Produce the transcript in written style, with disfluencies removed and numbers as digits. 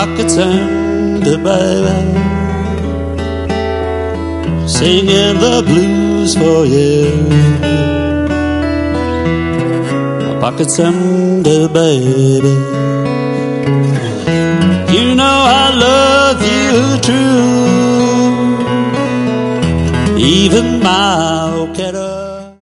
pockets empty, baby, singing the blues for you. My pockets empty, baby, you know I love you true. Even my old cat